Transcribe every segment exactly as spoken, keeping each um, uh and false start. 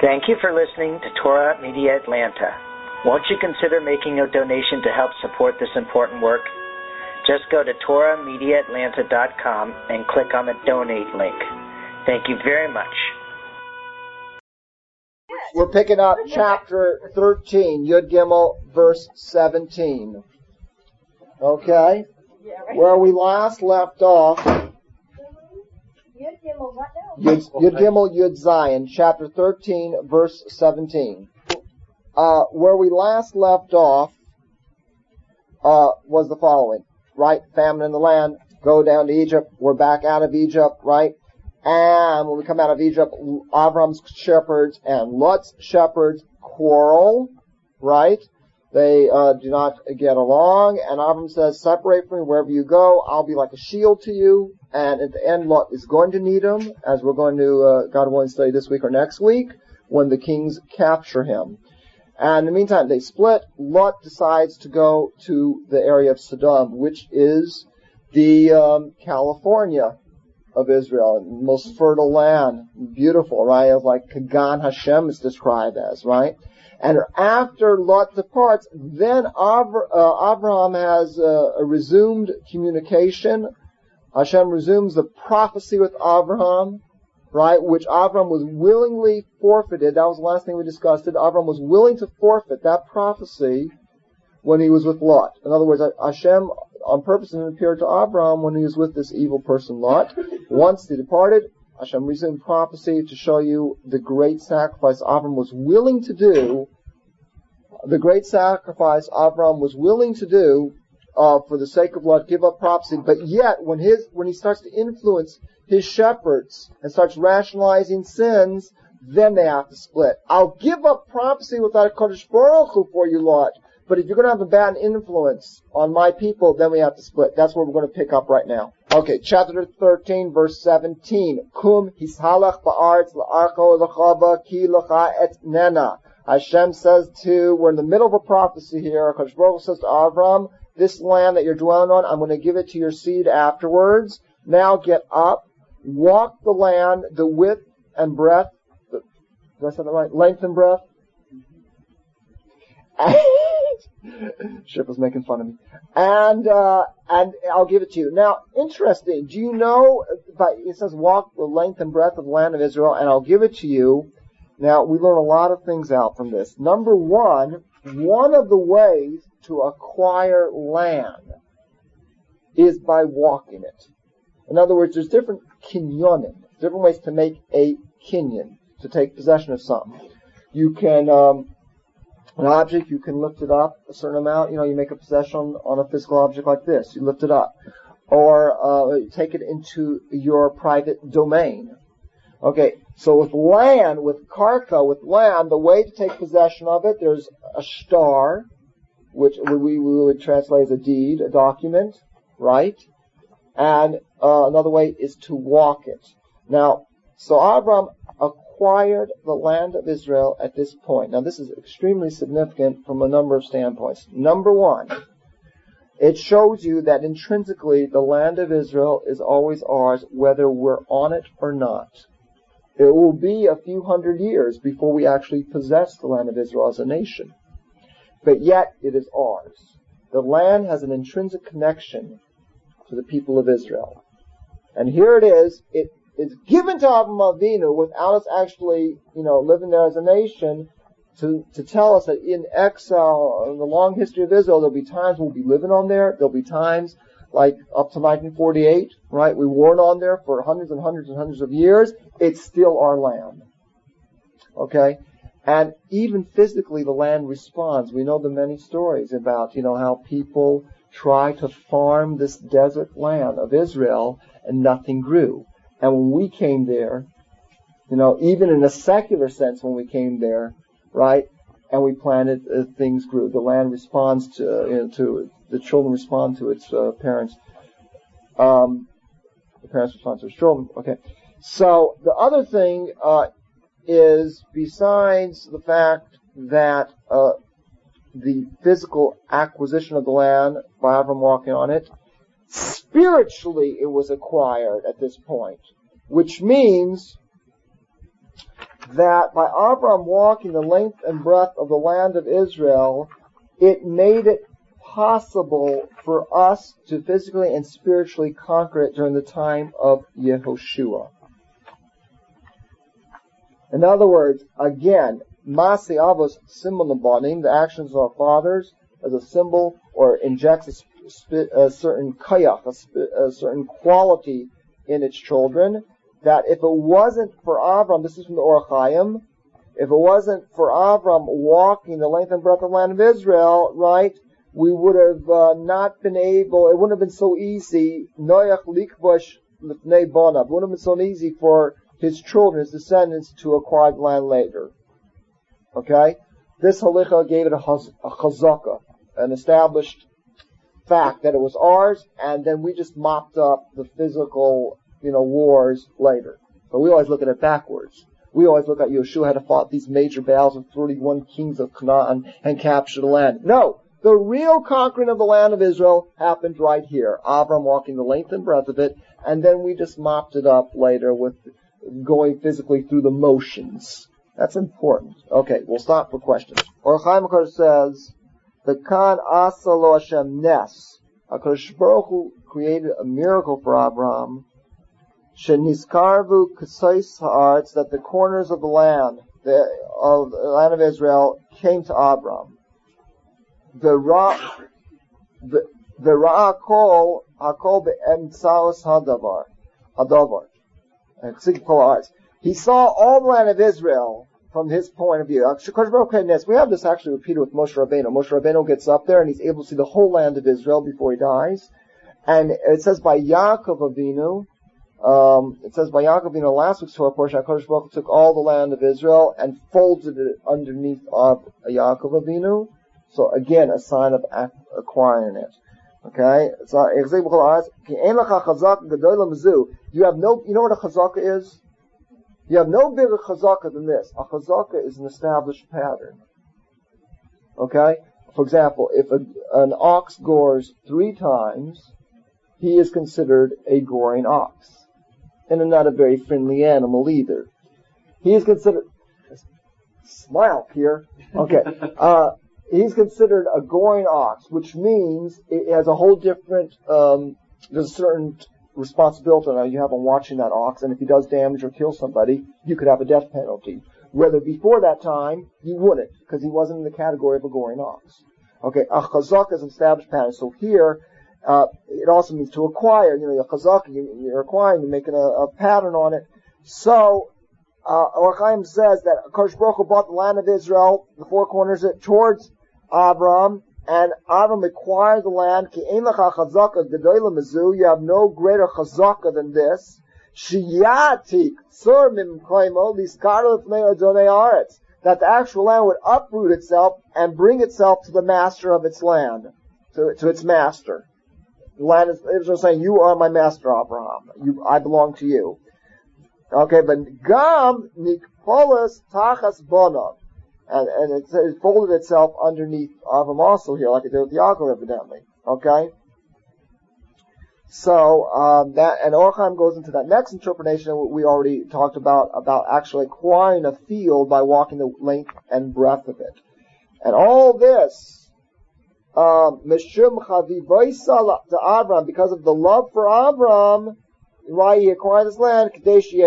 Thank you for listening to Torah Media Atlanta. Won't you consider making a donation to help support this important work? Just go to Torah Media Atlanta dot com and click on the donate link. Thank you very much. We're picking up chapter thirteen, Yud Gimel, verse seventeen. Okay? Where we last left off, Yud Yud Gimel, Yud Zion, chapter thirteen, verse seventeen. Uh, where we last left off uh, was the following, right? Famine in the land, go down to Egypt, we're back out of Egypt, right? And when we come out of Egypt, Avram's shepherds and Lot's shepherds quarrel, right? They uh, do not get along, and Avram says, separate from me wherever you go, I'll be like a shield to you. And at the end, Lot is going to need him, as we're going to, uh, God willing, study this week or next week, when the kings capture him. And in the meantime, they split. Lot decides to go to the area of Sodom, which is the um, California of Israel, most fertile land, beautiful, right? It's like Kagan Hashem is described as, right? And after Lot departs, then Avra, uh, Abraham has uh, a resumed communication. Hashem resumes the prophecy with Abraham, right? Which Abraham was willingly forfeited. That was the last thing we discussed. Abraham was willing to forfeit that prophecy when he was with Lot. In other words, Hashem on purpose didn't appear to Abraham when he was with this evil person Lot. Once he departed, Hashem resumed prophecy to show you the great sacrifice Abraham was willing to do. The great sacrifice Abraham was willing to do uh, for the sake of Lot, give up prophecy. But yet, when his when he starts to influence his shepherds and starts rationalizing sins, then they have to split. I'll give up prophecy without a Kodesh Baruch Hu for you, Lot. But if you're going to have a bad influence on my people, then we have to split. That's what we're going to pick up right now. Okay, chapter thirteen, verse seventeen. Kum hishalach ba'aretz la'archo l'chava ki l'cha et nena. Hashem says to, we're in the middle of a prophecy here. HaKadosh Baruch Hu says to Avram, this land that you're dwelling on, I'm going to give it to your seed afterwards. Now get up, walk the land, the width and breadth. Did I say that right? Length and breadth? Ship was making fun of me. And, uh, and I'll give it to you. Now, interesting. Do you know, it says walk the length and breadth of the land of Israel, and I'll give it to you. Now, we learn a lot of things out from this. Number one, one of the ways to acquire land is by walking it. In other words, there's different kinyonim, different ways to make a kinyon, to take possession of something. You can, um, an object, you can lift it up a certain amount. You know, you make a possession on a physical object like this. You lift it up. Or uh, take it into your private domain. Okay, so with land, with karka, with land, the way to take possession of it, there's a shtar, which we, we would translate as a deed, a document, right? And uh, another way is to walk it. Now, so Abraham acquired the land of Israel at this point. Now, this is extremely significant from a number of standpoints. Number one, it shows you that intrinsically the land of Israel is always ours, whether we're on it or not. It will be a few hundred years before we actually possess the land of Israel as a nation. But yet, it is ours. The land has an intrinsic connection to the people of Israel. And here it is. It is given to Avraham Avinu without us actually, you know, living there as a nation to, to tell us that in exile, in the long history of Israel, there'll be times we'll be living on there. There'll be times like up to nineteen forty-eight, right? We weren't on there for hundreds and hundreds and hundreds of years. It's still our land. Okay? And even physically, the land responds. We know the many stories about, you know, how people try to farm this desert land of Israel and nothing grew. And when we came there, you know, even in a secular sense when we came there, right, and we planted, uh, things grew. The land responds to, you know, to, the children respond to its uh, parents. Um, the parents respond to its children. Okay. So the other thing uh, is, besides the fact that uh, the physical acquisition of the land by Avram walking on it, spiritually it was acquired at this point, which means that by Abraham walking the length and breadth of the land of Israel, it made it possible for us to physically and spiritually conquer it during the time of Yehoshua. In other words, again, Masi Avos Simon Labanim, the actions of our fathers, as a symbol or injects a, sp- a certain kayach, a, sp- a certain quality in its children, that if it wasn't for Avram, this is from the Or Chaim, if it wasn't for Avram walking the length and breadth of the land of Israel, right, we would have uh, not been able, it wouldn't have been so easy, Noach likvosh lifnei bonav, it wouldn't have been so easy for his children, his descendants, to acquire the land later. Okay? This halicha gave it a, chaz- a chazaka, an established fact that it was ours, and then we just mopped up the physical, you know, wars later. But we always look at it backwards. We always look at Yeshua had to fight these major battles with thirty-one kings of Canaan and capture the land. No! The real conquering of the land of Israel happened right here. Avram walking the length and breadth of it, and then we just mopped it up later with going physically through the motions. That's important. Okay, we'll stop for questions. Or Chaim says, the Khan Asalo Hashem Nes. HaKadosh Baruch Hu created a miracle for Abraham. Sheniskarvu Kasais Ha'aretz, that the corners of the land, the, of the land of Israel, came to Abraham. The Ra, the Ra'akol, Hakol Be'emtsaos Hadavar, Hadavar. He saw all the land of Israel from his point of view. We have this actually repeated with Moshe Rabbeinu. Moshe Rabbeinu gets up there and he's able to see the whole land of Israel before he dies. And it says by Yaakov Avinu, um, it says by Yaakov Avinu, last week's Torah portion, HaKadosh Baruch Hu took all the land of Israel and folded it underneath of Yaakov Avinu. So again, a sign of acquiring it. Okay? So, you have no, you know what a chazaka is? You have no bigger chazaka than this. A chazaka is an established pattern. Okay? For example, if a, an ox gores three times, he is considered a goring ox. And not a very friendly animal either. He is considered, smile here. Okay. Uh, he's considered a goring ox, which means it has a whole different, um, there's a certain responsibility now you have on watching that ox, and if he does damage or kill somebody, you could have a death penalty. Whether before that time, you wouldn't, because he wasn't in the category of a goring ox. Okay, a chazaka is an established pattern. So here, uh, it also means to acquire. You know, a chazaka, you, you're acquiring, you're making a, a pattern on it. So, uh, Or Chaim says that HaKadosh Baruch Hu bought the land of Israel, the four corners of it, towards Abram, and Abram acquired the land. You have no greater chazaka than this. That the actual land would uproot itself and bring itself to the master of its land, to, to its master. The land is Israel saying, "You are my master, Abraham. You, I belong to you." Okay, but Gam Nikpolis Tachas Bonav. And, and it, it folded itself underneath Avram also here, like it did with Yaakov, evidently. Okay? So, um, that, and Or Chaim goes into that next interpretation we already talked about, about actually acquiring a field by walking the length and breadth of it. And all this, Meshum Chavivaisa to Avram, because of the love for Avram, why he acquired this land, so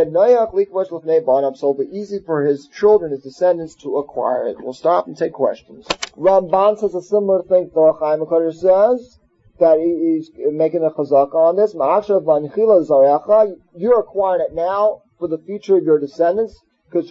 it'll be easy for his children, his descendants, to acquire it. We'll stop and take questions. Ramban says a similar thing. The Or Chaim says that he's making a chazaka on this. You're acquiring it now for the future of your descendants, because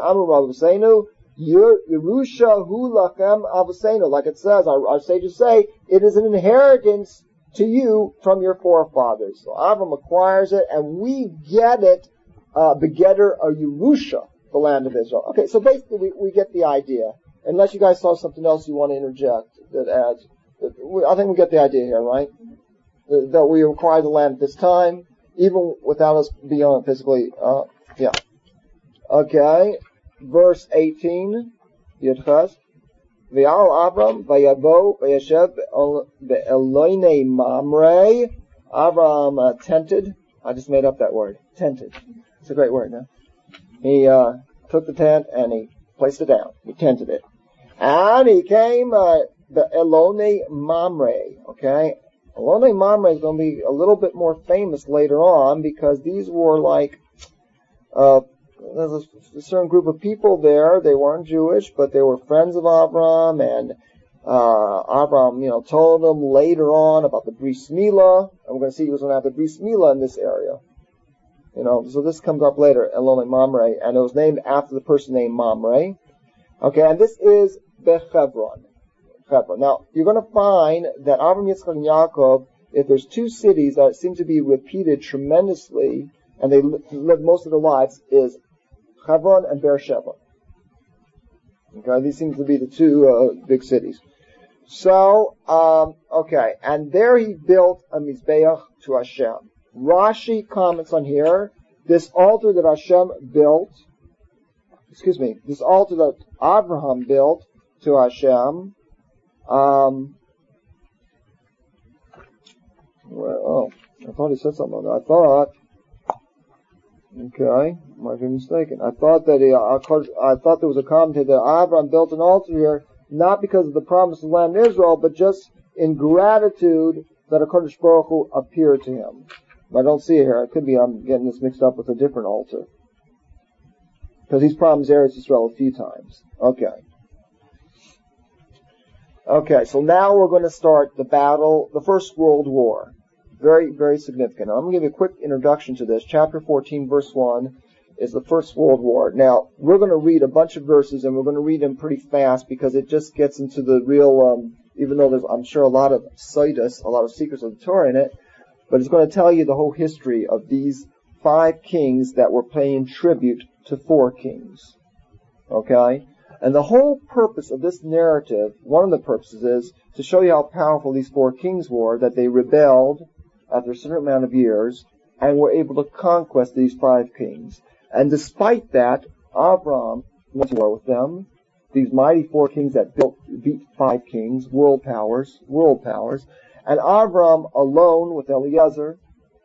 Yerusha hu lachem avosenu, like it says, our, our sages say, it is an inheritance to you from your forefathers. So Avram acquires it, and we get it, uh, begetter or Yerusha, the land of Israel. Okay, so basically we, we get the idea. Unless you guys saw something else you want to interject that adds, I think we get the idea here, right? That we acquire the land at this time, even without us being on it physically. Uh, yeah. Okay, verse eighteen, Yudchas. V'al Avram v'yabo v'yashev be'eloinei mamre. Avram uh, tented. I just made up that word. Tented. It's a great word, no? He uh, took the tent and he placed it down. He tented it. And he came, uh, the Elonei Mamre, okay? Elonei Mamre is going to be a little bit more famous later on because these were like, uh, there's a certain group of people there. They weren't Jewish, but they were friends of Abraham, and uh, Abraham, you know, told them later on about the Bris Milah, and we're going to see he was going to have the Bris Milah in this area. You know, so this comes up later, Elonei Mamre, and it was named after the person named Mamre. Okay, and this is Bechevron. Hebron. Now, you're going to find that Abraham, Yitzchak, and Yaakov, if there's two cities that seem to be repeated tremendously, and they live most of their lives, is Hebron and Beersheba. Okay, these seem to be the two uh, big cities. So, um, okay, and there he built a Mizbeach to Hashem. Rashi comments on here, this altar that Hashem built, excuse me, this altar that Abraham built to Hashem, um, well, oh, I thought he said something on that. I thought, okay, might be mistaken. I thought that he, I thought there was a commentary that Abraham built an altar here, not because of the promise of the land of Israel, but just in gratitude that HaKadosh Baruch Hu appeared to him. I don't see it here. It could be I'm getting this mixed up with a different altar. Because he's promised Eretz Yisrael a few times. Okay. Okay, so now we're going to start the battle, the First World War. Very, very significant. Now, I'm going to give you a quick introduction to this. Chapter fourteen, verse one, is the First World War. Now, we're going to read a bunch of verses, and we're going to read them pretty fast, because it just gets into the real, um, even though there's, I'm sure, a lot of Sidus, a lot of secrets of the Torah in it, but it's going to tell you the whole history of these five kings that were paying tribute to four kings. Okay? And the whole purpose of this narrative, one of the purposes is to show you how powerful these four kings were, that they rebelled after a certain amount of years and were able to conquest these five kings. And despite that, Abraham went to war with them, these mighty four kings that built, beat five kings, world powers, world powers, and Abraham alone with Eliezer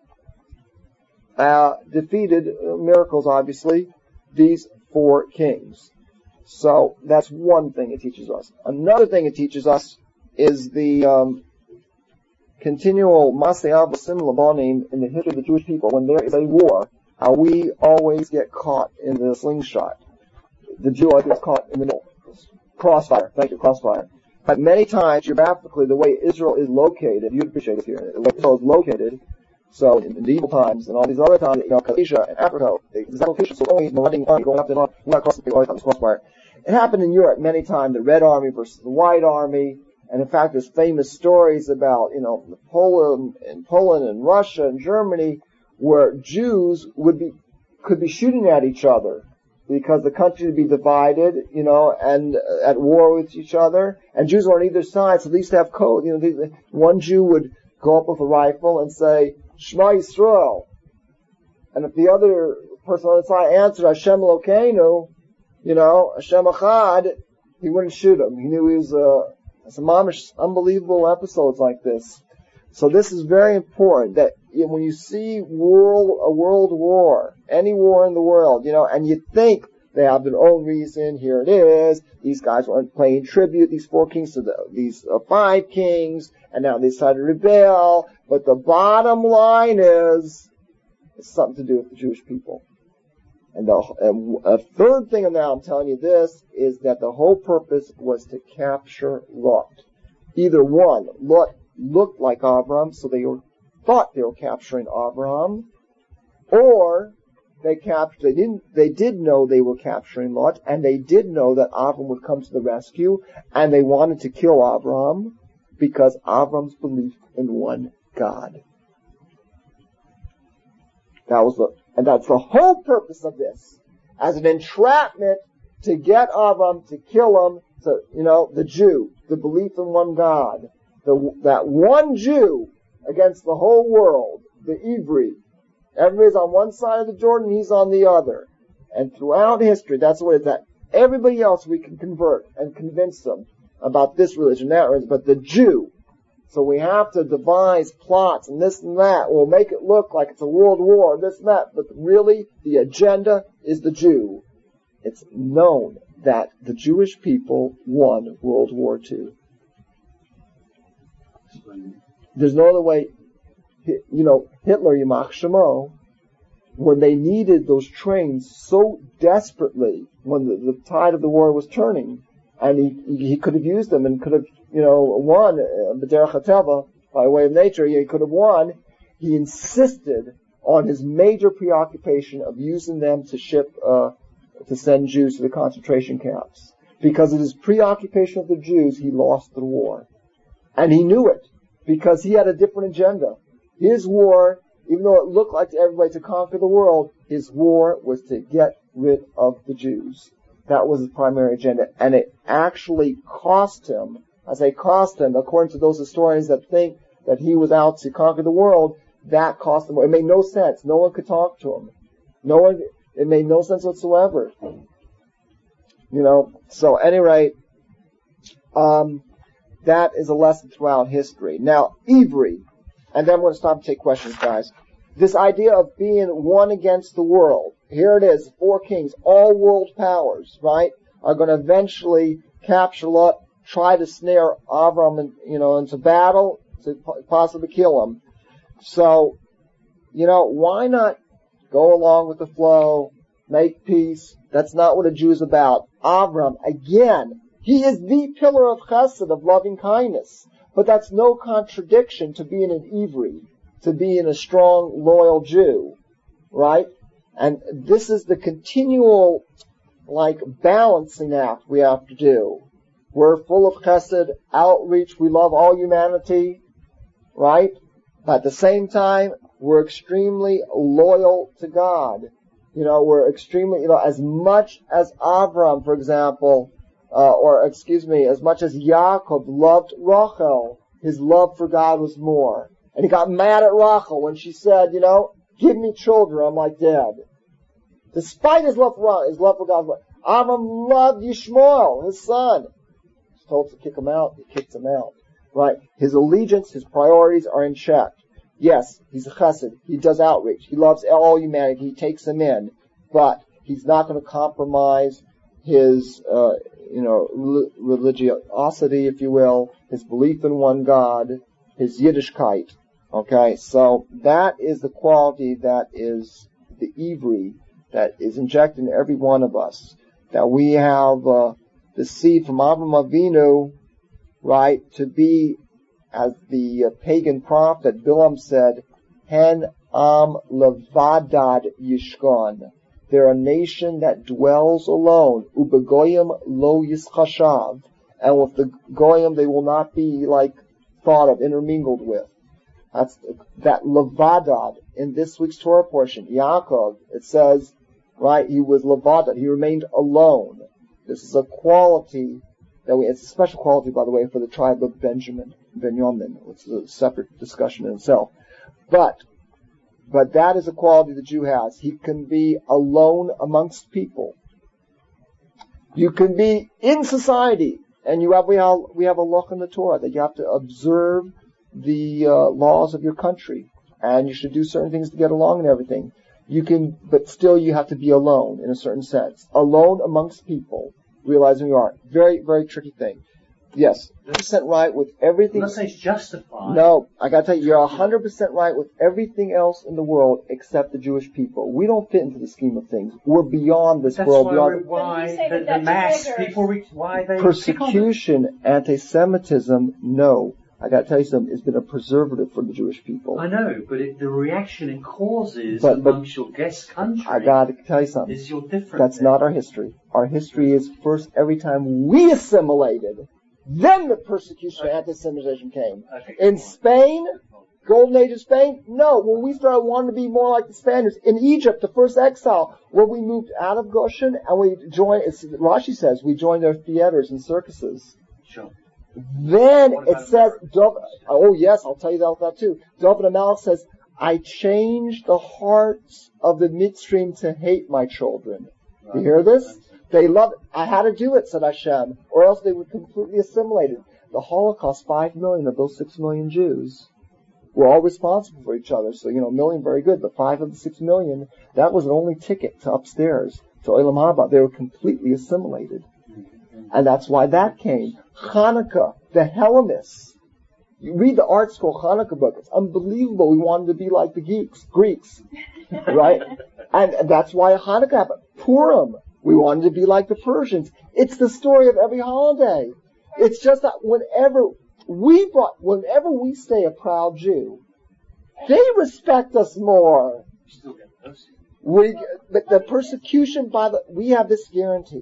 uh, defeated, uh, miracles obviously, these four kings. So that's one thing it teaches us. Another thing it teaches us is the um, continual Masei Avasim Labanim in the history of the Jewish people. When there is a war, how we always get caught in the slingshot. The Jew always gets caught in the middle. Crossfire. Thank you, crossfire. But many times, geographically, the way Israel is located, you'd appreciate it here, the way Israel is located, so in medieval times and all these other times, you know, Asia and Africa, the exact location, so only the running army going up and on, not crossing the always on this crossfire. It happened in Europe many times, the Red Army versus the White Army, and in fact there's famous stories about, you know, Poland and Poland and Russia and Germany, where Jews would be, could be shooting at each other, because the country would be divided, you know, and uh, at war with each other, and Jews were on either side, so they used to have code, you know, they, one Jew would go up with a rifle and say, Shema Yisrael, and if the other person on the side answered Hashem Elokeinu, you know, Hashem Echad, he wouldn't shoot him. He knew he was, uh, some mamish unbelievable episodes like this. So this is very important, that you know, when you see world, a world war, any war in the world, you know, and you think they have their own reason, here it is, these guys weren't paying tribute, these four kings to the, these uh, five kings, and now they decided to rebel, but the bottom line is, it's something to do with the Jewish people. And the, and a third thing now I'm telling you this, is that the whole purpose was to capture Lot. Either one, Lot looked like Abraham, so they were, thought they were capturing Abraham, or they captured, they didn't, they did know they were capturing Lot, and they did know that Abraham would come to the rescue, and they wanted to kill Abraham, because Abraham's belief in one God. That was the, and that's the whole purpose of this, as an entrapment to get Abraham, to kill him, to, you know, the Jew, the belief in one God, the, that one Jew against the whole world, the Ivri. Everybody's on one side of the Jordan, he's on the other. And throughout history, that's the way it's at. Everybody else we can convert and convince them about this religion, that religion, but the Jew. So we have to devise plots and this and that. We'll make it look like it's a world war, this and that, but really the agenda is the Jew. it's known that the Jewish people won World War Two. There's no other way. You know, Hitler, Yamach Shemo, when they needed those trains so desperately, when the, the tide of the war was turning, and he he could have used them and could have, you know, won, B'derech HaTeva, by way of nature, he could have won. He insisted on his major preoccupation of using them to ship, uh, to send Jews to the concentration camps. Because of his preoccupation of the Jews, he lost the war. And he knew it, because he had a different agenda. His war, even though it looked like to everybody to conquer the world, his war was to get rid of the Jews. That was his primary agenda. And it actually cost him, I say cost him, according to those historians that think that he was out to conquer the world, that cost him. It made no sense. No one could talk to him. No one, it made no sense whatsoever. You know, so at any rate, um, that is a lesson throughout history. Now, Ivri, and then I'm going to stop and take questions, guys. This idea of being one against the world. Here it is, four kings, all world powers, right, are going to eventually capture Lot, try to snare Avram, in, you know, into battle, to possibly kill him. So, you know, why not go along with the flow, make peace? That's not what a Jew is about. Avram, again, he is the pillar of chesed, of loving kindness. But that's no contradiction to being an Ivri, to being a strong, loyal Jew, right? And this is the continual, like, balancing act we have to do. We're full of chesed, outreach, we love all humanity, right? But at the same time, we're extremely loyal to God. You know, we're extremely, you know, as much as Avram, for example, uh, or excuse me, as much as Yaakov loved Rachel, his love for God was more. And he got mad at Rachel when she said, you know, give me children, I'm like dead. Despite his love for Rachel, his love for God, Avram loved Yishmael, his son. He's told to kick him out, he kicks him out. Right? His allegiance, his priorities are in check. Yes, he's a chesed. He does outreach. He loves all humanity. He takes them in. But he's not going to compromise his, uh, you know, religiosity, if you will, his belief in one God, his Yiddishkeit. Okay? So that is the quality that is the Ivri that is injected in every one of us. That we have, uh, the seed from Avraham Avinu, right, to be, as the uh, pagan prophet Bilam said, Hen am levadad yishkon. They're a nation that dwells alone. Ubegoyim lo yischashav. And with the goyim, they will not be like thought of, intermingled with. That's that levadad in this week's Torah portion. Yaakov, it says, right, he was levadad. He remained alone. This is a quality that we, it's a special quality, by the way, for the tribe of Benjamin, Benjamin. It's a separate discussion in itself. But, but that is a quality the Jew has. He can be alone amongst people. You can be in society, and you have, we have, we have a law in the Torah that you have to observe the uh, laws of your country, and you should do certain things to get along and everything. You can, but still you have to be alone in a certain sense. Alone amongst people. Realizing you are. Very, very tricky thing. Yes, one hundred percent right with everything. Let's say it's justified. No, I gotta tell you, you're one hundred percent right with everything else in the world except the Jewish people. We don't fit into the scheme of things. We're beyond this That's world. Why, beyond why the, the mass people, reach, why they persecution, anti-Semitism, no. I gotta tell you something, it's been a preservative for the Jewish people. I know, but it, the reaction it causes but, but amongst your guest country I gotta tell you something. Is your different That's thing. Not our history. Our history is first every time we assimilated, then the persecution of anti-Semitism came. In Spain, Golden Age of Spain, no. When we started wanting to be more like the Spaniards, in Egypt, the first exile, where we moved out of Goshen and we joined, it's, Rashi says, we joined their theaters and circuses. Sure. Then it says, oh yes, I'll tell you about that too. David HaMelech says, I changed the hearts of the midstream to hate my children. Right. You hear this? They love it. I had to do it, said Hashem, or else they would completely assimilate it. The Holocaust, five million of those six million Jews were all responsible for each other. So, you know, a million, very good, but five of the six million, that was the only ticket to upstairs. to Olam Haba. They were completely assimilated. And that's why that came. Hanukkah, the Hellenists. You read the art school Hanukkah book. It's unbelievable. We wanted to be like the Greeks, Greeks, right? And, and that's why Hanukkah happened. Purim, we wanted to be like the Persians. It's the story of every holiday. It's just that whenever we brought, whenever we stay a proud Jew, they respect us more. We, the, the persecution by the, we have this guarantee.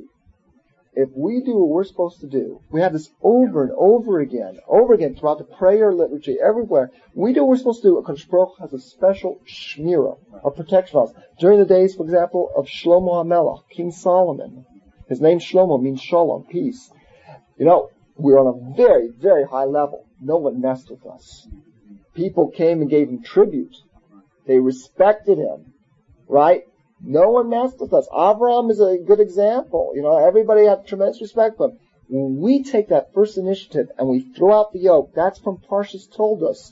If we do what we're supposed to do, we have this over and over again, over again throughout the prayer liturgy, everywhere. We do what we're supposed to do. HaKadosh Baruch Hu has a special shmira, a protection of us. During the days, for example, of Shlomo HaMelech, King Solomon. His name Shlomo means shalom, peace. You know, we're on a very, very high level. No one messed with us. People came and gave him tribute. They respected him, right? No one messed with us. Avraham is a good example. You know, everybody had tremendous respect for him. When we take that first initiative and we throw out the yoke, that's from Parshas told us.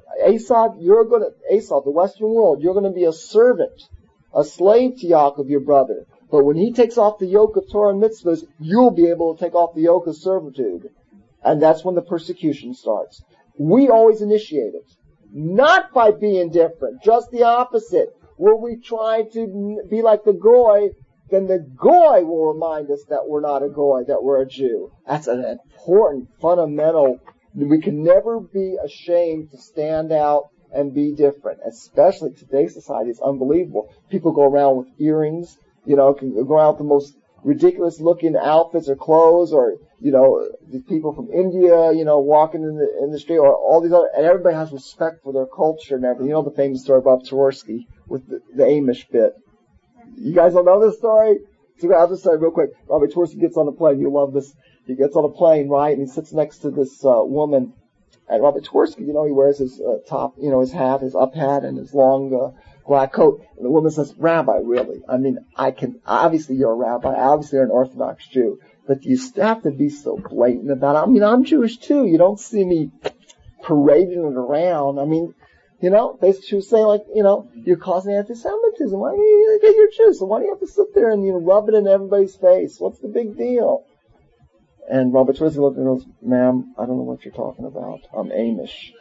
Esau, you're going to, Esau, the Western world, you're going to be a servant, a slave to Yaakov, your brother. But when he takes off the yoke of Torah and mitzvahs, you'll be able to take off the yoke of servitude. And that's when the persecution starts. We always initiate it. Not by being different, just the opposite. Where we try to be like the Goy, then the Goy will remind us that we're not a Goy, that we're a Jew. That's an important, fundamental. We can never be ashamed to stand out and be different. Especially today's society, it's unbelievable. People go around with earrings, you know, can go around with the most ridiculous looking outfits or clothes, or, you know, the people from India, you know, walking in the, in the street, or all these other, and everybody has respect for their culture and everything. You know the famous story about Tversky with the, the Amish bit. You guys don't know this story? So I'll just say real quick. Robert Tversky gets on a plane. You love this. He gets on a plane, right, and he sits next to this, uh, woman. And Robert Tversky, you know, he wears his, uh, top, you know, his hat, his up hat, and his long, uh, black coat. And the woman says, Rabbi, really? I mean, I can, obviously you're a rabbi, obviously you're an Orthodox Jew, but you have to be so blatant about it. I mean, I'm Jewish too. You don't see me parading it around. I mean, you know, basically she was saying, like, you know, you're causing anti-Semitism. Why do you get your Jews? So why do you have to sit there and, you know, rub it in everybody's face? What's the big deal? And Robert Tversky looked and goes, ma'am, I don't know what you're talking about. I'm Amish.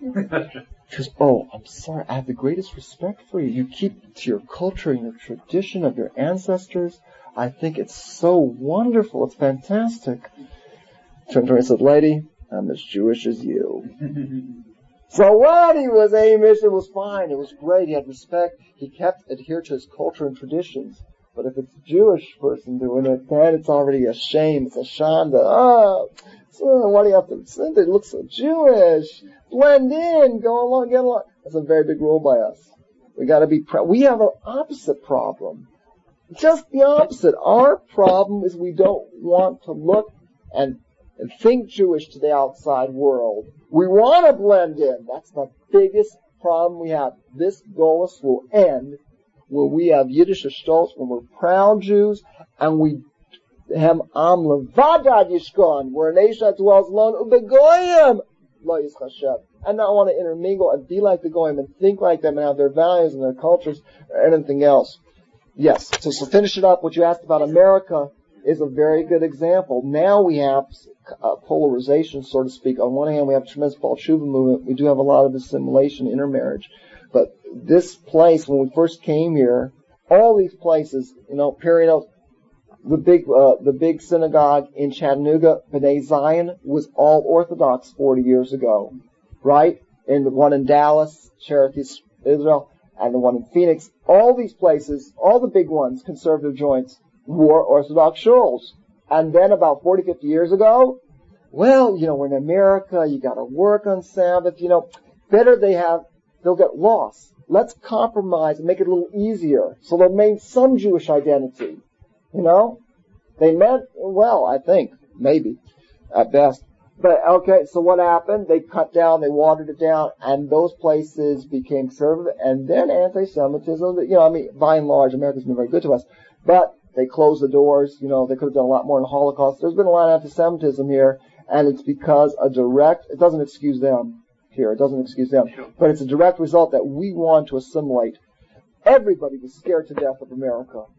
She goes, oh, I'm sorry. I have the greatest respect for you. You keep to your culture and your tradition of your ancestors. I think it's so wonderful. It's fantastic. Turned to her and said, lady, I'm as Jewish as you. So what? He was Amish. It was fine. It was great. He had respect. He kept adhered to his culture and traditions. But if it's a Jewish person doing it, then it's already a shame. It's a shanda. Oh, so why do you have to, they look so Jewish. Blend in. Go along, get along. That's a very big rule by us. We gotta be proud. We have an opposite problem. Just the opposite. Our problem is we don't want to look and, and think Jewish to the outside world. We want to blend in. That's the biggest problem we have. This golus will end when we have Yiddish Stolz, when we're proud Jews, and we have Am Levadad Yishkon, we're a nation that dwells alone, Ubegoyim Lo Yizchashev, and not want to intermingle and be like the Goyim and think like them and have their values and their cultures or anything else. Yes, so to finish it up, what you asked about America is a very good example. Now we have uh, polarization, so to speak. On one hand, we have a tremendous Baal Tshuva movement. We do have a lot of assimilation, intermarriage. But this place, when we first came here, all these places, you know, period, the big, uh, the big synagogue in Chattanooga, B'nai Zion, was all Orthodox forty years ago, right? And the one in Dallas, Cherith Israel, and the one in Phoenix, all these places, all the big ones, conservative joints, were Orthodox shuls. And then about forty, fifty years ago, well, you know, we're in America, you gotta work on Sabbath, you know, better they have, they'll get lost. Let's compromise and make it a little easier. So they'll maintain some Jewish identity. You know? They meant well, I think. Maybe. At best. But, okay, so what happened? They cut down, they watered it down, and those places became conservative, and then anti-Semitism, you know, I mean, by and large, America's been very good to us. But they closed the doors, you know, they could have done a lot more in the Holocaust. There's been a lot of anti-Semitism here, and it's because a direct, it doesn't excuse them. Here. It doesn't excuse them. But it's a direct result that we want to assimilate. Everybody was scared to death of America.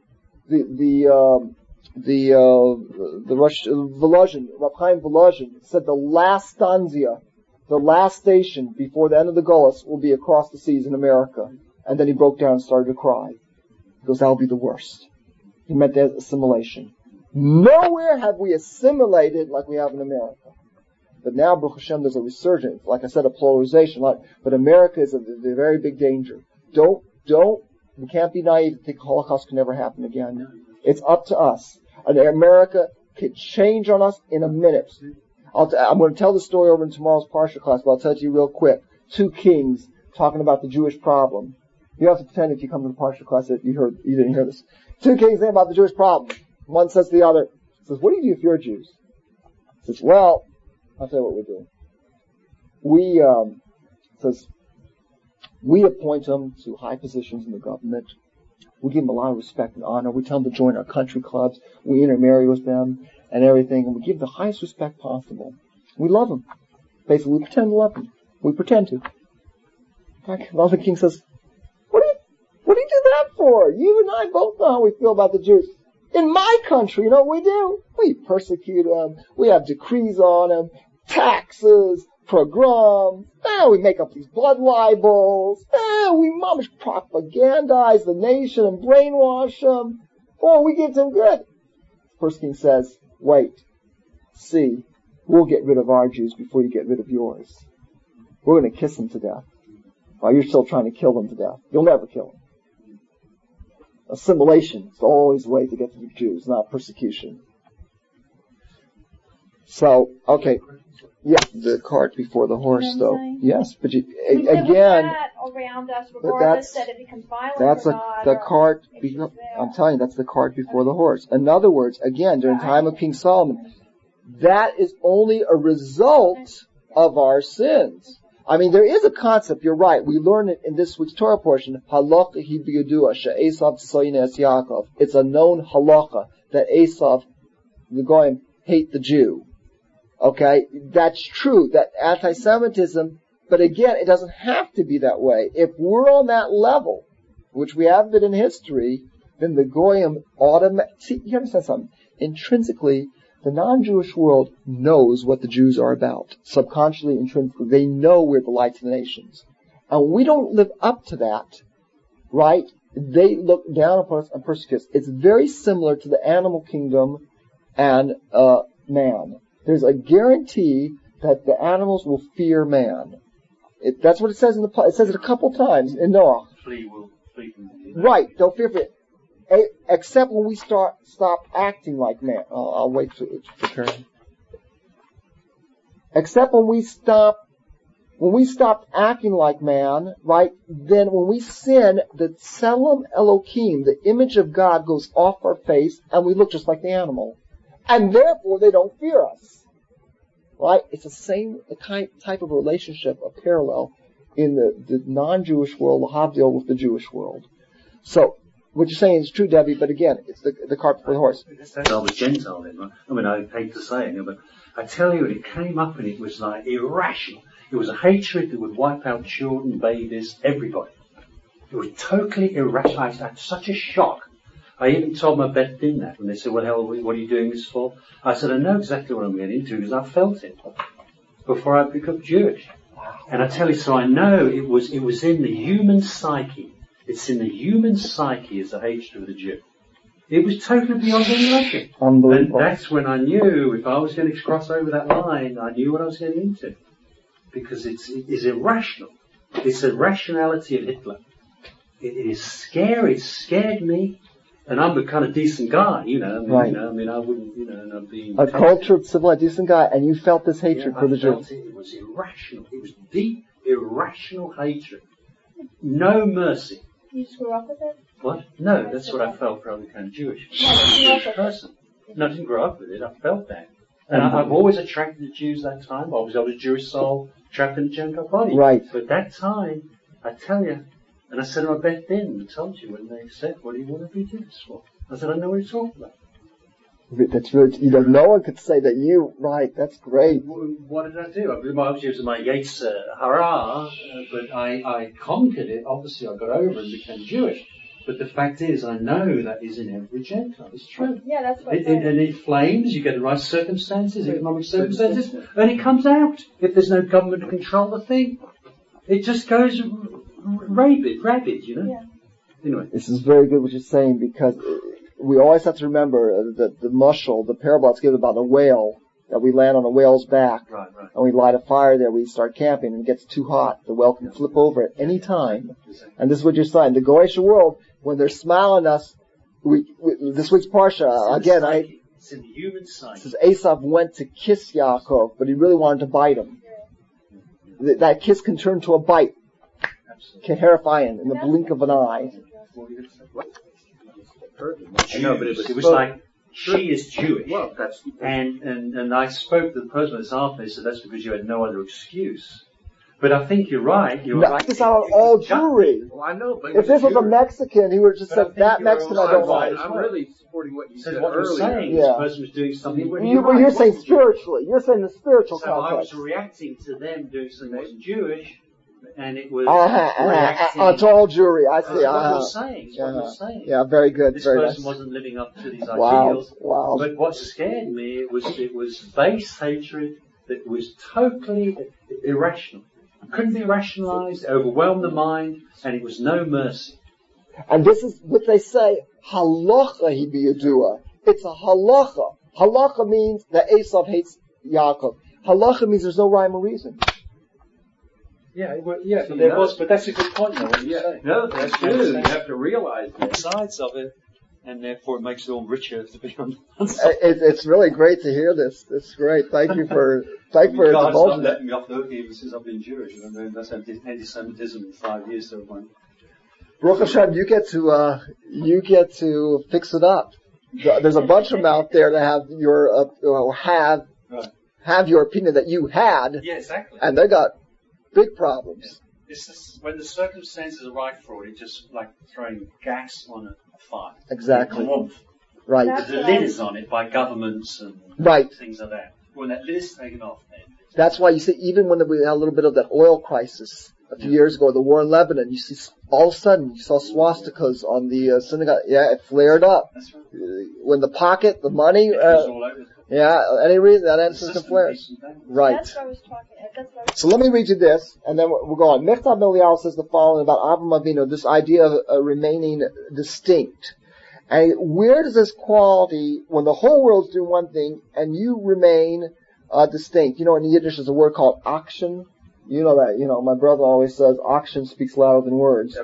the the um, the uh, the Rush Volozhin, Reb Chaim Volozhin said the last stanza, the last station before the end of the Golos will be across the seas in America. And then he broke down and started to cry. He goes, that'll be the worst. He meant that assimilation. Nowhere have we assimilated like we have in America. But now, Baruch Hashem, there's a resurgence. Like I said, a polarization. Like, but America is a, a very big danger. Don't, don't, we can't be naive and think Holocaust can never happen again. It's up to us. And America could change on us in a minute. I'll t- I'm going to tell the story over in tomorrow's Parsha class, but I'll tell it to you real quick. Two kings talking about the Jewish problem. You have to pretend if you come to the Parsha class that you heard, you didn't hear this. Two kings saying about the Jewish problem. One says to the other, says, what do you do if you're Jews? He says, well, I'll tell you what we do. We, um, says, we appoint them to high positions in the government. We give them a lot of respect and honor. We tell them to join our country clubs. We intermarry with them and everything. And we give them the highest respect possible. We love them. Basically, we pretend to love them. We pretend to. The other king says, what do you, what do you do that for? You and I both know how we feel about the Jews. In my country, you know what we do? We persecute them. We have decrees on them. Taxes. Pogroms. Eh, we make up these blood libels. Eh, we mamish propagandize the nation and brainwash them. Or we give them good. First king says, wait. See, we'll get rid of our Jews before you get rid of yours. We're going to kiss them to death. While you're still trying to kill them to death. You'll never kill them. Assimilation is always the way to get to the Jews, not persecution. So, okay. Yeah, the cart before the horse, though. Yes, but you, we again, that around us, regardless that it becomes violent that's or a, not, the or cart. Be, I'm telling you, that's the cart before the horse. In other words, again, during the time of King Solomon, that is only a result of our sins. I mean, there is a concept. You're right. We learn it in this week's Torah portion. Halacha hi b'yadua she'esav tzoyin es Yaakov. It's a known halacha that Esav, the Goyim, hate the Jew. Okay, that's true, that anti-Semitism, but again, it doesn't have to be that way. If we're on that level, which we have been in history, then the Goyim automatically, see, you understand something? Intrinsically, the non-Jewish world knows what the Jews are about. Subconsciously, intrinsically, they know we're the light to the nations. And we don't live up to that, right? They look down upon us and persecute us. It's very similar to the animal kingdom and, uh, man. There's a guarantee that the animals will fear man. It, that's what it says in the, it says it a couple times in Noah. Flee will flee from the Right, they'll fear for it. A, except when we start, stop acting like man. I'll, I'll wait for it to turn. Except when we stop, when we stop acting like man, right, then when we sin, the Tselem Elohim, the image of God, goes off our face and we look just like the animal. And therefore they don't fear us. Right? It's the same type, type of relationship, a parallel in the, the non-Jewish world, the Havdil with the Jewish world. So, what you're saying is true, Debbie, but again, it's the, the cart before the horse. That's I was Gentile then, right? I mean, I hate to say it, but I tell you, it came up and it was like irrational. It was a hatred that would wipe out children, babies, everybody. It was totally irrational. I had such a shock. I even told my Beth Din that when they said, well, hell, what are you doing this for? I said, I know exactly what I'm getting into because I felt it before I became Jewish. And I tell you, so I know it was, it was in the human psyche. It's in the human psyche as the hatred of the Jew. It was totally beyond any logic. Unbelievable. And that's when I knew if I was going to cross over that line, I knew what I was getting into. Because it's, it is irrational. It's the rationality of Hitler. It, it is scary. It scared me. And I'm the kind of decent guy, you know. I mean, right. you know, I mean, I wouldn't, you know, and I'm being a cultured, civilized, decent guy, and you felt this hatred yeah, for the I felt Jews. It, it was irrational. It was deep, irrational hatred. No mercy. You just grew up with it? What? No, that's what I felt when I became Jewish. No, I was a you Jewish person. No, I didn't grow up with it. I felt that. And I, I've always attracted the Jews that time. Obviously, I was a Jewish soul trapped in a Gentile body. Right. But that time, I tell you, and I said to my Beth Din, I told you when they said, what do you want to be Jewish for? I said, I know what you're talking about. That's really, you know, no one could say that you, right, that's great. What did I do? I mean, obviously it was my Yates uh, hurrah, uh, but I, I conquered it. Obviously I got over and became Jewish. But the fact is, I know that is in every Gentile. It's true. Yeah, that's what It, it, and it flames, you get the right circumstances, economic circumstances, and it comes out. If there's no government to control the thing, it just goes rabid, rabid, you know? Yeah. Anyway. This is very good what you're saying, because we always have to remember that the mushal, the parable that's given about a whale, that we land on a whale's back, right, right. and we light a fire there, we start camping, and it gets too hot, the whale can flip over at any time. And this is what you're saying. The Goyish world, when they're smiling at us, we, we, this week's Parsha, again, I, it's in the human psyche. Says Esav went to kiss Yaakov, but he really wanted to bite him. Th- that kiss can turn to a bite. Keherifying, in the blink of an eye. I know, but it was, it was like, she is Jewish. Well, that's, and, and, and I spoke to the person that's after me, so that's because you had no other excuse. But I think you're right. You're no, right. This is all, all Jewry. well, I know, but If this was a Mexican, he would have just But I said, think that you're Mexican I also don't right. like. I'm really supporting what you So said what you're earlier. saying, Yeah. this person was doing something. Well, You, you're well, right, you're it saying wasn't Jewish. spiritually. You're saying the spiritual So I was context. reacting to them doing something that wasn't Jewish, and it was Uh-huh, reacting. uh-huh, uh, to all Jewry, I That's see. what uh you're saying. That's what uh-huh. you're saying. Yeah, very good, This very person nice. wasn't living up to these Wow, ideals. wow. But what scared me it was it was base hatred that was totally irrational. Couldn't be rationalized, it overwhelmed the mind, and it was no mercy. And this is what they say, halacha hi biyadua. It's a halacha. Halacha means that Esav hates Yaakov. Halacha means there's no rhyme or reason. Yeah, it was, yeah, See, but there that- was, but that's a good point, though. What you Yeah, say. no, that's true. You have to realize that. Sides of it, and therefore it makes it all richer to be on one It, side. it's really great to hear this. It's great. Thank you for, thank you for God's not divulging it. letting me off the hook even since I've been Jewish. You know, that's anti-Semitism in five years so far. Baruch Hashem, you get to, uh, you get to fix it up. There's a bunch of them out there that have your, uh, have, Right. have your opinion that you had, Yeah, exactly. and they got big problems. It's just, when the circumstances are right for it, it's just like throwing gas on a, a fire. Exactly. The warmth. Right. That's The what lid I- is on it by governments and Right. things like that. When that lid is taken off, then That's why you see, even when we had a little bit of that oil crisis a few years ago, the war in Lebanon, you see all of a sudden you saw swastikas on the uh, synagogue. Yeah, it flared up. that's right. When the pocket, the money, It was uh, all over. yeah, any reason that answers the System flares. piece and thing. Right. That's what I was talking. That's what I was So let me read you this, and then we'll go on. Mechtab Eliyahu says the following about Avraham Avinu, this idea of uh, remaining distinct. And where does this quality, when the whole world's doing one thing, and you remain uh, distinct? You know, in Yiddish there's a word called action. You know that, you know, my brother always says action speaks louder than words.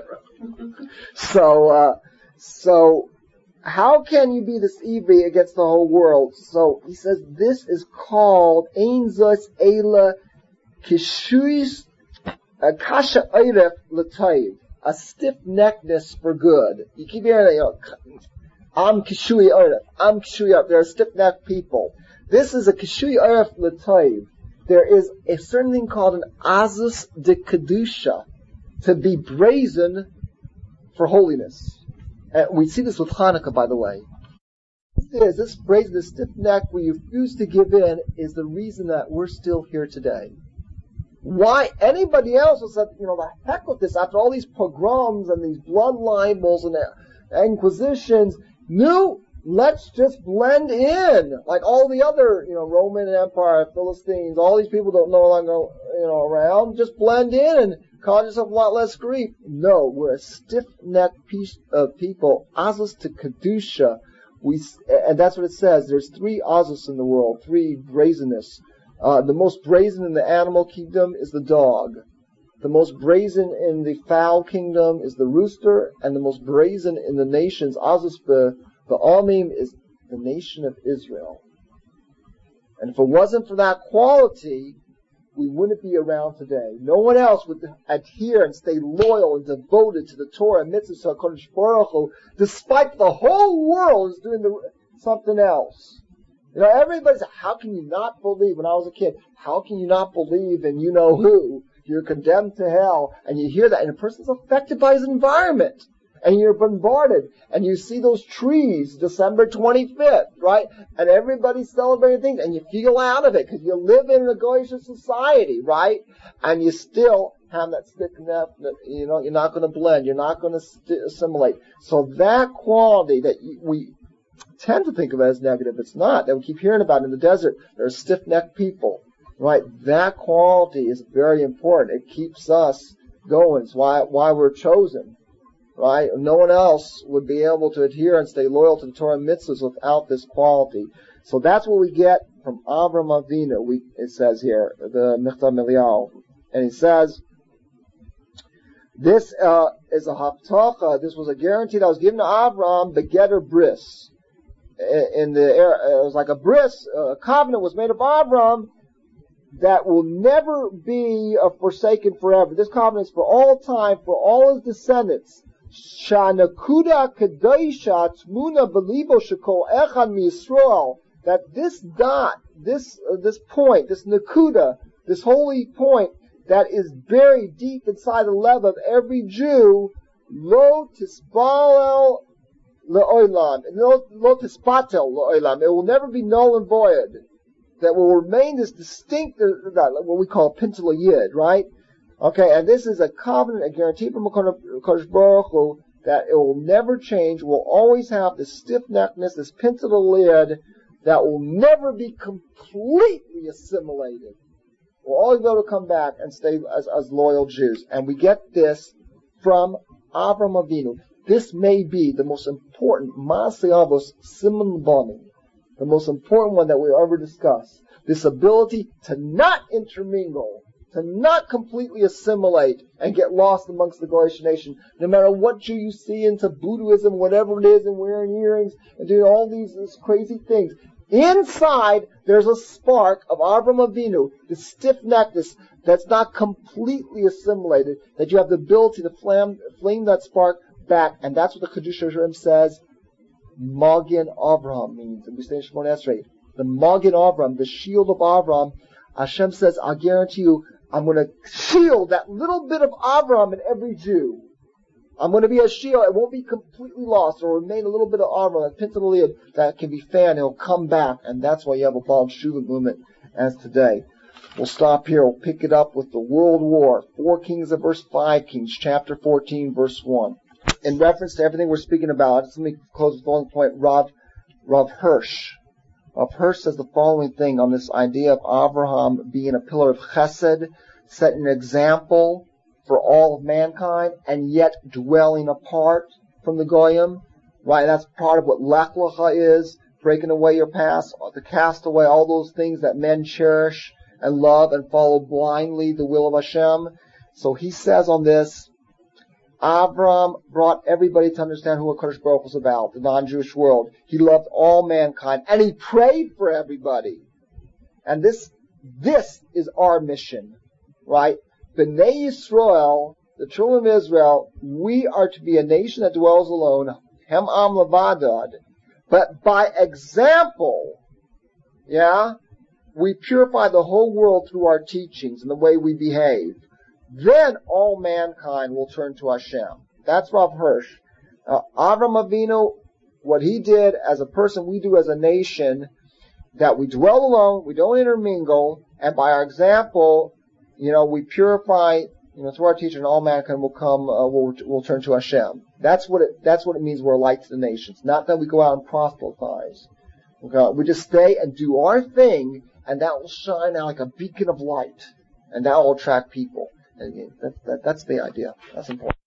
So, uh, so, how can you be this Ivri against the whole world? So, he says this is called Ein Zos Eila Kishuis Kasha Eiref L'Tayv, a stiff-neckedness for good. You keep hearing that, you know, I'm Kishui Eiref, I'm Kishui Eiref. There are stiff-necked people. This is a Kishui Eiref L'Tayv. There is a certain thing called an Azus de Kedusha, to be brazen for holiness. And we see this with Hanukkah, by the way. This, this brazen, this stiff neck we refuse to give in is the reason that we're still here today. Why anybody else would say, you know, the heck with this, after all these pogroms and these blood libels and inquisitions, no, let's just blend in, like all the other, you know, Roman Empire, Philistines, all these people don't no longer, you know, around, just blend in and cause yourself a lot less grief. No, we're a stiff-necked piece of people, Azus to Kedusha. We, and that's what it says. There's three Azus in the world, three brazenness. Uh, the most brazen in the animal kingdom is the dog. The most brazen in the fowl kingdom is the rooster, and the most brazen in the nations, Azus the Amim, is the nation of Israel. And if it wasn't for that quality, we wouldn't be around today. No one else would adhere and stay loyal and devoted to the Torah and mitzvahs HaKadosh Baruch Hu, despite the whole world is doing the, something else. You know, everybody says, how can you not believe, when I was a kid, how can you not believe in you know who? You're condemned to hell. And you hear that, and a person's affected by his environment. And you're bombarded, and you see those trees, December twenty-fifth, right? And everybody's celebrating things, and you feel out of it, because you live in a Goyish society, right? And you still have that stick neck, you know, you're not going to blend, you're not going to st- assimilate. So that quality that we tend to think of as negative, it's not, that we keep hearing about in the desert, there are stiff-necked people, right? That quality is very important. It keeps us going. It's why, why we're chosen, right? No one else would be able to adhere and stay loyal to the Torah and mitzvahs without this quality. So that's what we get from Avram Avinu, we, it says here, the Michtav Eliyahu. And he says, this uh, is a haftacha, this was a guarantee that was given to Avram, the getter bris. In the era, it was like a bris, a covenant was made of Avram that will never be uh, forsaken forever. This covenant is for all time, for all his descendants. Shanakuda Kadesha Tmuna Belibo Shakol Echad Yisrael. That this dot, this uh, this point, this nakuda, this holy point that is buried deep inside the love of every Jew, lo tisbalel le'olam, lo, lo tispatel le'olam. It will never be null and void. That will remain this distinct, what we call pintala yid, right? Okay, and this is a covenant, a guarantee from HaKadosh Baruch Hu that it will never change. Will always have this stiff-neckedness, this pintala yid that will never be completely assimilated. We'll always be able to come back and stay as, as loyal Jews. And we get this from Avram Avinu. This may be the most important Maaseh Avos Siman Bani, the most important one that we ever discuss. This ability to not intermingle, to not completely assimilate and get lost amongst the Goyish nation. No matter what Jew you see into Buddhism, whatever it is, and wearing earrings and doing all these, these crazy things. Inside, there's a spark of Avram Avinu, this stiff-neckedness that's not completely assimilated, that you have the ability to flame, flame that spark back. And that's what the Kiddush Hashem says Magen Avraham means. And we say in Shemona Esrei, the Magen Avraham, the shield of Avraham. Hashem says, I guarantee you, I'm going to shield that little bit of Avraham in every Jew. I'm going to be a shield. It won't be completely lost. There will remain a little bit of Avraham, a pintaliyad that can be fanned. It'll come back. And that's why you have a Baal Shuvah movement as today. We'll stop here. We'll pick it up with the World War. Four Kings of verse five Kings, chapter fourteen, verse one. In reference to everything we're speaking about, let me close with the following point. Rav, Rav Hirsch. Rav Hirsch says the following thing on this idea of Avraham being a pillar of chesed, setting an example for all of mankind, and yet dwelling apart from the Goyim. Right? That's part of what Lech Lecha is, breaking away your past, to cast away all those things that men cherish and love and follow blindly the will of Hashem. So he says on this, Avram brought everybody to understand who HaKadosh Baruch was about, the non-Jewish world. He loved all mankind, and he prayed for everybody. And this, this is our mission, right? B'nai Yisrael, the children of Israel, we are to be a nation that dwells alone, Hem Am Levadad, but by example, yeah, we purify the whole world through our teachings and the way we behave. Then all mankind will turn to Hashem. That's Rav Hirsch. Uh, Avram Avinu, what he did as a person, we do as a nation, that we dwell alone, we don't intermingle, and by our example, you know, we purify, you know, through our teaching, and all mankind will come, uh, will, will turn to Hashem. That's what it, that's what it means we're a light to the nations. Not that we go out and proselytize. Okay? We just stay and do our thing, and that will shine out like a beacon of light, and that will attract people. And that, that, that's the idea. That's important.